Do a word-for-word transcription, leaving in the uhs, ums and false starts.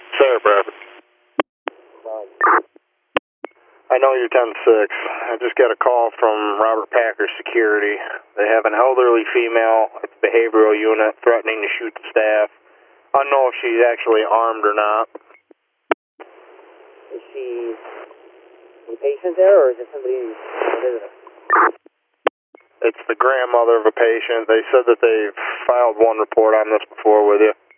Sarah Bradford. I know you're ten six. I just got a call from Robert Packer Security. They have an elderly female at the behavioral unit threatening to shoot the staff. I don't know if she's actually armed or not. Is she a patient there, or is it somebody, what is it? It's the grandmother of a patient. They said that they've filed one report on this before with you.